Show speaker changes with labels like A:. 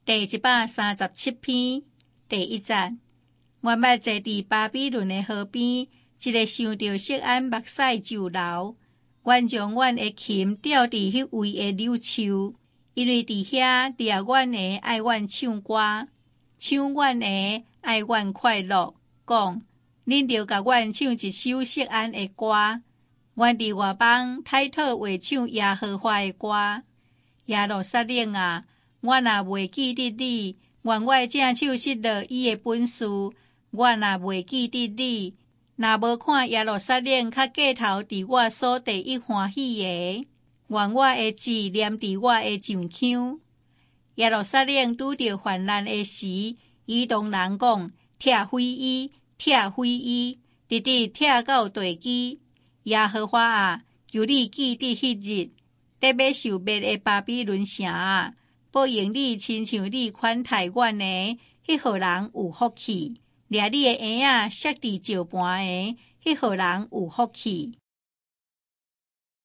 A: 第137篇第1節。我捌坐佇巴比倫的河邊，一個想着錫安目屎就流。阮將阮的琴吊佇迄位的柳樹，因為佇遐掠阮的愛阮唱歌，唱阮的愛阮快樂，講恁著甲阮唱一首錫安的歌。阮佇外邦抬討話唱耶和華的歌。耶路撒冷啊，我若袂記得你，願我正手失落伊的本事。我若袂記得你，若無看耶路撒冷較過頭佇我所第一歡喜的，願我的字念佇我的上腔。耶路撒冷拄着患難的時，伊同人講：拆毀伊，拆毀伊，直直拆到地基。耶和華啊，求你記得迄日，得要受滅的巴比倫城啊，報應你親像你款待阮的，迄號人有福氣。掠你的嬰仔摔佇石盤的，迄號人有福氣。